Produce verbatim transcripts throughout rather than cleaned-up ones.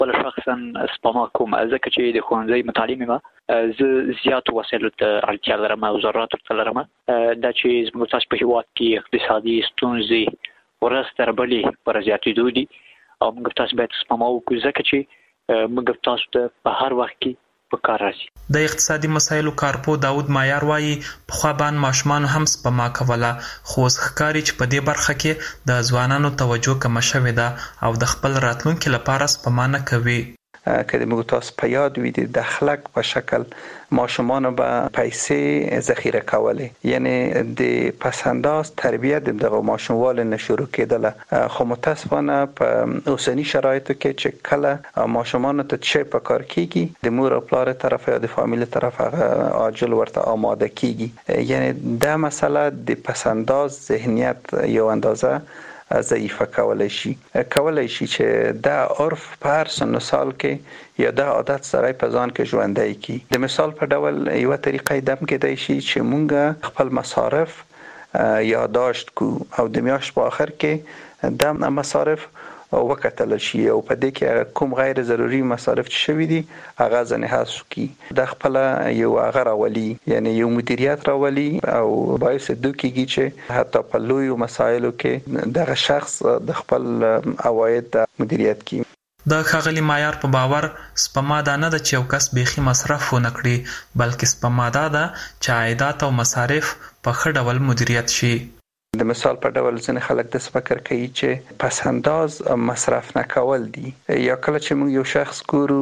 خپل شخصا سپما کوم، ځکه چې د ښوونځي متعلم یم، زه زیاتو وسایلو ته اړتیا لرم او ضرورت ورته لرم. دا چې زموږ تاسو په هېواد کې اقتصادي ستونزې ورځ تر بلې پر زیاتېدو دي او موږ تاسو باید سپما وکړو، ځکه چې موږ تاسو ته په هر وخت کې په کار راځي. د اقتصادي مسایلو کارپو داود مایار وایي پخوا باندې ماشومانو هم سپما کوله، خو اوس ښکاري چې په دې برخه کې د ځوانانو توجه کمه شوې ده او د خپل راتلونکي لپاره سپما نه کوي. که د موږ تاسو په یاد وي د دخلک په شکل ماشومانو به پیسې ذخیره کولې، یعنی د پسنداز تربیت د دغه ماشوموالو نه شروع کېدله، خو متاسفانه په اوسنی شرایطو کې چې کله ماشومانو ته چې په کار کېږي د مور او پلار طرف یا د فامیل طرف هغه عاجل ورته آماده کېږي، یعنی دا مسله د پسنداز ذهنیت یو اندازه ضعیفه کولای شي کولای شي چې دا عرف په هر سن و سال کې یا دا عادت سره په ځان کې ژوندی کی. د مثال په ډول یو طریقې دم کېدای شي چې مونږ خپل مصارف یادداشت کو او د میاشت په آخر کې د مصارف وکتل شي او په دې کې کوم غیر ضروري مصارف چې شوي دي هغه ځنې حذف کی. د خپل یو هغه راولي، یعنی یو مدیریت راولي او باعث دوی کېږي چې حتی په لویو مسایلو کې دغه شخص د خپل عواید مدیریت کوي. د ښاغلي مایار په باور سپما دا نه ده چې یو کس بیخي مصرف ونه کړي، بلکې سپما دا ده چې عایدات او مصارف په ښه ډول مدیریت شي. د مثال په ډول ځینې خلک د فکر کوي چې پس انداز مصرف نه کول دي، یا کله چې موږ یو شخص ګورو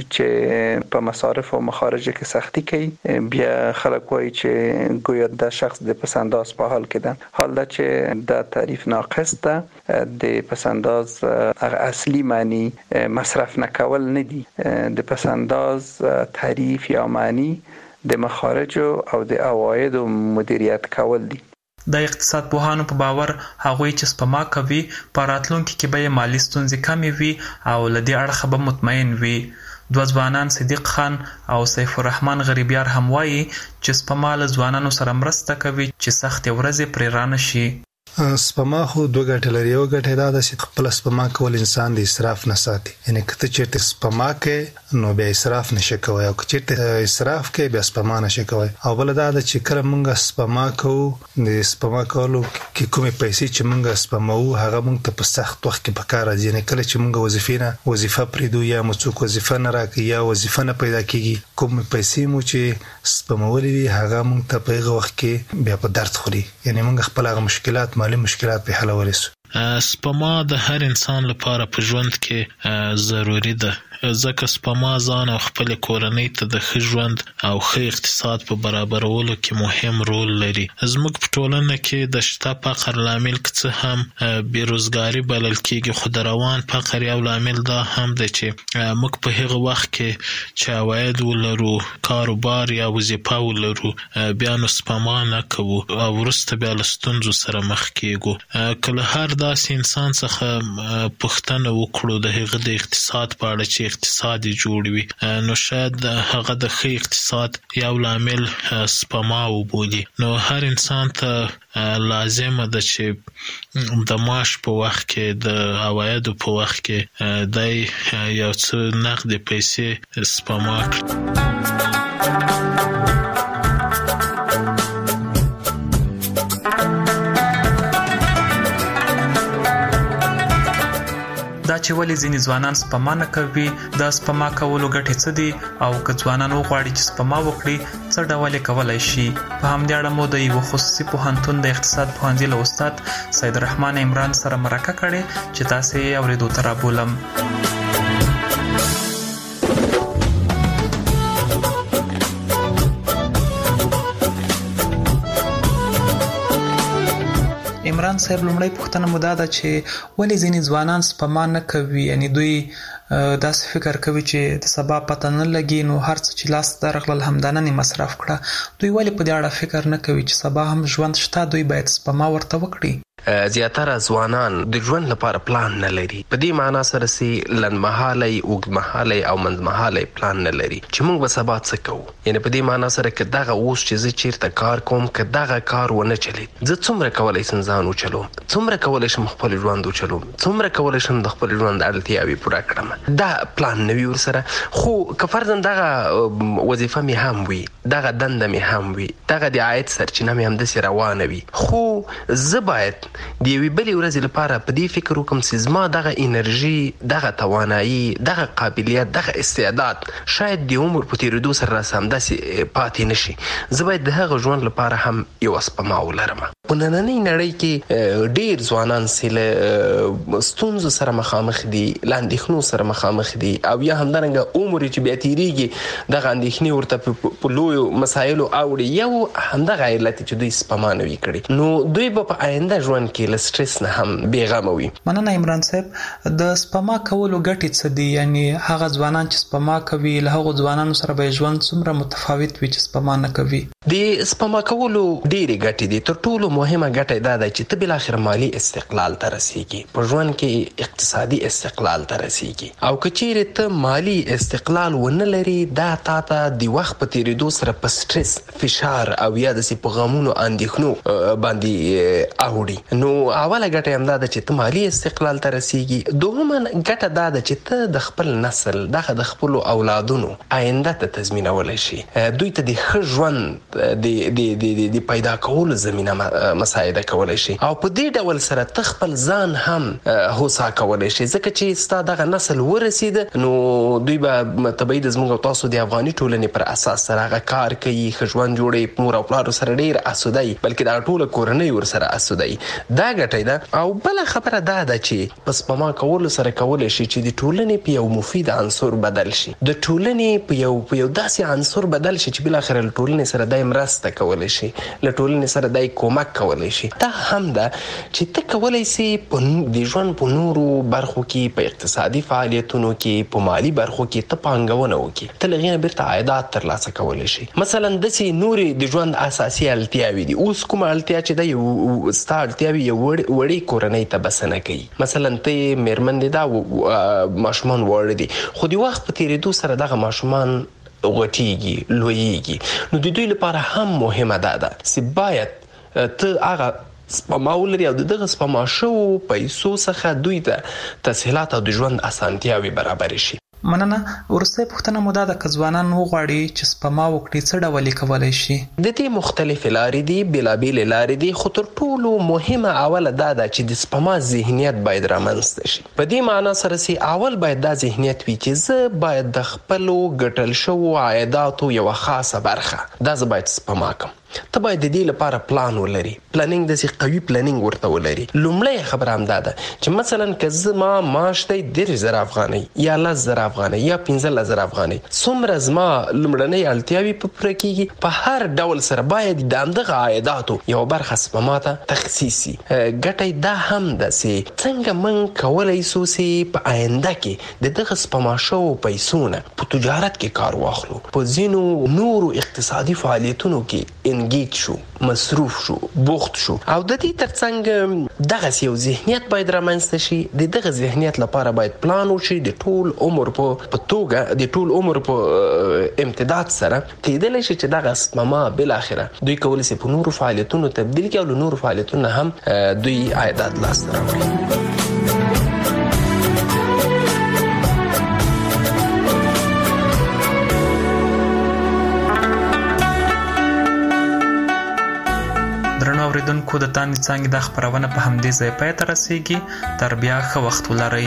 چې په مصارف او مخارج کې سختی کوي بیا خلک وایي چې ګویا د شخص د پس انداز په حال کې ده، حال دا چې د تعریف ناقص ده. د پس انداز اصلي معنی مصرف نه کول نه دي، د پس انداز تعریف یا معنی د مخارج او د عواید مدیریت کول دي. د اقتصاد پوهانو په باور هغوی چې سپما کوي په راتلونکي کې به یې مالي ستونزې کمې وي او له دې اړخه به مطمئن وي. دوه ځوانان صدیق خان او سیف الرحمن غریبیار هم وایي چې سپما له ځوانانو سره مرسته کوي چې سختې ورځې پرې رانه شي. سپما خو دوه ګټې لري. یو ګټه دا ده چې خپل سپما کول انسان د اسراف نه ساتي، یعنی که ته چېرته سپما کوې نو بیا اسراف نشي کوی، او که چېرته اسراف کوې بیا سپما نشي کوی. او بله دا ده چې کله موږ سپما کوو د سپما کولو کې کومې پیسې چې موږ سپموو هغه موږ ته په سخت وخت کې په کار راځي، یعنی کله چې موږ وظیفې نه وظیفه پرېږدو یا مو څوک وظیفه نه راکوي یا وظیفه نه پیدا کېږي، کومې پیسې مو چې سپمولې وي هغه موږ ته په هغه وخت کې بیا په درد خوري، یعنی موږ خپل هغه مشکلات مالي مشکلات په حلولی سو. سپما د هر انسان لپاره په ژوند کې ضروری ده، ځکه سپما ځان او خپل کورنۍ ته د ښه ژوند او ښه اقتصاد په برابرولو کې مهم رول لري. زموږ په ټولنه کې د شته فقر لامل که څه هم بیروزګاري بلل کېږي، خو د روان فقر یو لامل دا هم دی چې موږ په هغه وخت کې چې عواید ولرو، کاروبار یا وظیفه ولرو، بیا نو سپما نه کوو او وروسته بیا له ستونزو سره مخ کېږو. که له هر داسې انسان څخه پوښتنه وکړو د هغه د اقتصاد په اړه چې اقتصاد جوړ وي، نو شاید هغه د ښه اقتصاد یو لامل سپما وبولي. نو هر انسان ته لازمه ده چې د معاش په وخت کې د عوایدو په وخت کې دی یو څه نقدې پیسې سپما کړي. دا چې ولې ځینې ځوانان سپما نه کوي، دا سپما کولو ګټې څه دي، او که ځوانان وغواړي چې سپما وکړي څه ډول یې کولی شي. په همدې اړه مو د یوه خصوصي پوهنتون د اقتصاد پوهنځي له استاد سید الرحمن عمران سره مرکه کړې چې تاسې یې اورېدو ته رابولم. عمران صاحب، لومړی پوښتنه مو دا ده چې ولې ځینې ځوانان سپما نه کوي، یعنی دوی داسې فکر کوي چې د سبا پته نه لګي نو هر څه چې لاس ته راغلل همدا نن یې مصرف کړه. دوی ولې په دې اړه فکر نه کوي چې سبا هم ژوند شته، دوی باید سپما ورته وکړي؟ زیاتره ځوانان د ژوند لپاره پلان نه لري. په دې معنا سره سي لنډمهالی اوږدمهالی او منځمهالی پلان نه لري چې موږ به سبا څه کوو. یعنې په دې معنا سره که دغه اوس چې زه چیرته کار کوم که دغه کار ونه چلید زه څومره کولی شم ځان وچلوم، څومره کولی شم خپل ژوند وچلوم، څومره کولی شم د خپل ژوند اړتیاوې پوره کړم. دا پلان نه وي ورسره. خو که فرضاً دغه وظیفه مې هم وي، دغه دنده مې هم وي، دغه د عاید سرچینه مې همداسې روانه وي، خو زه باید د یوې بلې ورځې لپاره په دې فکر وکړم چې زما دغه انرژي، دغه توانایي، دغه قابلیت، دغه استعداد شاید د عمر په تېرېدو سره راسه همداسې پاتې نه شي. زه باید د هغه ژوند لپاره هم یوه سپما ولرم. په نننۍ نړۍ کې ډېر ځوانان چې له ستونزو سره مخامخ دي، له اندېښنو سره مخامخ دي، او یا همدارنګه عمر چې بیا تېرېږي دغه اندېښنې ورته په لویو مسایلو اوړي. یو همدغه علت چې دوی سپما نه وي کړې، نو دوی به په آینده ژوند کې له سټرس نه هم بېغمه وي. مننه عمران صاحب. د سپما کولو ګټې څه دي؟ یعنی هغه ځوانان چې سپما کوي له هغو ځوانانو سره به ژوند څومره متفاوت وي چې سپما نه کوي؟ د سپما کولو ډېرې ګټې دي. تر ټولو مهمه ګټه دا ده چې ته بالاخره مالي استقلال ته رسېږي، په ژوند کې اقتصادي استقلال ته رسېږي. او که چیرې ته مالي استقلال ونه لري دا تا ته د وخت په تېرېدو سره په سټرس، فشار او یا داسې په غمونو اندېښنو باندې اوړي. نو اوله ګټه همدا ده چې ته مالي استقلال ته رسېږي. دوهمه ګټه دا ده چې ته د خپل نسل، دغه د خپلو اولادونو آینده ته تضمینولی شي، دوی ته د ښه ژوند د پیدا کولو زمینه مساعده کولی شي. او په دې ډول سره ته خپل ځان هم هوسا کولی شي، ځکه چې ستا دغه نسل ورسېده نو دوی به طبیعي د زموږ او تاسو د افغاني ټولنې پر اساس سره هغه کار کوي، ښه ژوند جوړوي، مور او پلارو سره ډېر اسوده وي، بلکې دغه ټوله کورنۍ ورسره اسوده وي. دا ګټه ده. او بله خبره دا ده چې په سپما کولو سره کولی شي چې د ټولنې په یو مفید عنصر بدل شي، د ټولنې په یو په یو داسې عنصر بدل شي چې بالاخره له ټولنې سره دای مرسته کولی شي، له ټولنې سره دای کومک کولی شي. دا هم ده چې ته کولی سي د ژوند په نورو برخو کې، په اقتصادي فعالیتونو کې، په مالي برخو کې ته پانګونه وکړي، ته له هغې نه بیرته عایدات ترلاسه کولی شي. مثلا داسې نورې د ژوند اساسي اړتیاوې دي. اوس کومه اړتیا چې ده یو ستا اړتیاوې یو وړې کورنۍ ته بسنه کوي. مثلا ته یې مېرمن دې ده، ماشومان واړه دي، خو د وخت په تېرېدو سره دغه ماشومان غټیږي، لویږي. نو د دوی لپاره هم مهمه دا ده چې باید ته هغه سپما ولري او د دغه سپما شوو پیسو څخه دوی ته تسهیلات او د ژوند اسانتیاوې برابرې شي. مننه. وروستۍ پوښتنه مو دا ده که ځوانان وغواړي چې سپما وکړي څه ډول یې کولی شي؟ د دې مختلفې لارې دي، بېلابېلې لارې دي، خو تر ټولو مهمه اوله دا ده چې د سپما ذهنیت باید رامنځته شي. په دې معنا سره چې اول باید دا ذهنیت وي چې زه باید د خپلو ګټل شوو عایداتو یوه خاصه برخه دا زه باید سپما کړم. ته باید د دې لپاره پلان ولري، پلانینګ داسې قوي پلانینګ ورته ولري. لومړی خبره همدا ده چې مثلا که زما معاش دی دېرش زره افغانۍ یا لس زره افغانۍ یا پنځلس زره افغانۍ، څومره زما لومړنۍ اړتیاوې په پوره کېږي، په هر ډول سره باید د همدغه عایداتو یوه برخه سپما ته تخصیص شي. ګټه دا هم ده چې څنګه موږ کولی سو چې په آینده کې د دغه سپما شوو پیسو نه په تجارت کې کار واخلو، په ځینو نورو اقتصادي فعالیتونو کې انګیج شو، مصروف شو، بوخت شو. او د دې ترڅنګ دغسې یو ذهنیت باید رامنځته شي. د دغه ذهنیت لپاره باید پلان وشي د ټول عمر په توګه، د ټول عمر په امتداد سره کېدلی شي چې دغه سپما بالاخره دوی کولی شي په نورو فعالیتونو تبدیل کړي او له نورو فعالیتونو هم دوی عایدات لاسته راوړي. درنو اوریدونکو، د تانې څانګې دا خپرونه په همدې ځای پای ته رسېږي. تر بیا ښه وخت ولرئ.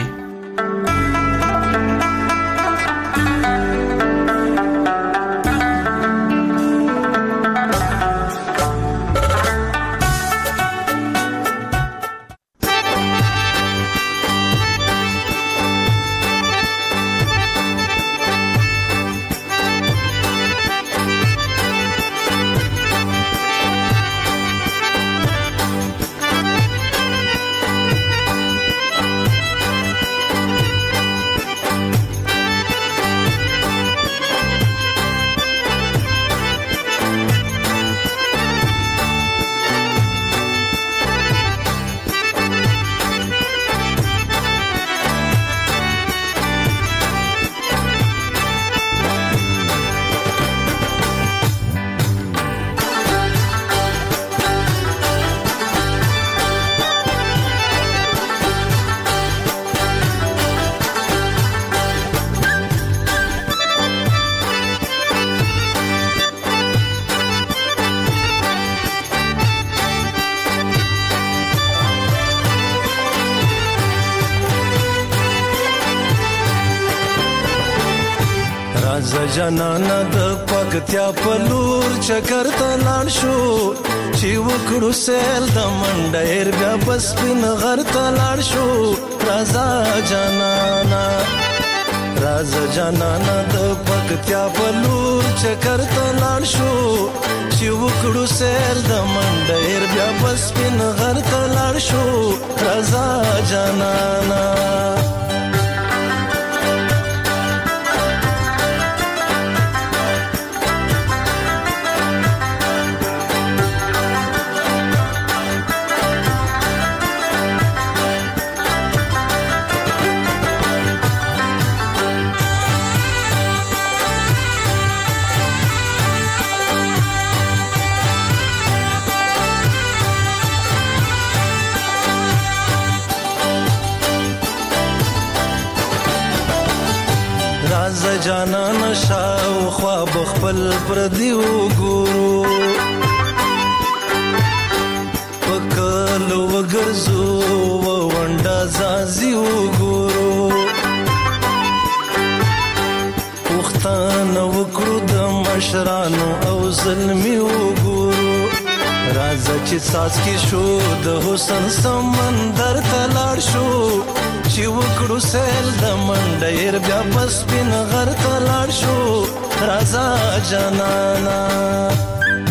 راځه جانانه د پکتیا په لور چکر ته لاړ شو چې وکړو سیل د منډیر بیا بس سپین غر ته لاړ شو راځه جانانه راځه جانانه د پکتیا په لور چکر ته لاړ شو چې وکړو سیل د منډیر بیا بس سپین غر ته لاړ شو راځه جانانه راځه جانانه شاوخوا به خپل پردي وګورو په کلو وګرځو ونډه ځازي وګورو پوښتنه وکړو د مشرانو او ظلمي وګورو راځه چې څاڅکي شو د حسن سمندر ته لاړ شو چې وکړو سیل د منډیر بیا بس سپین غر ته لاړ شو راځه جانانه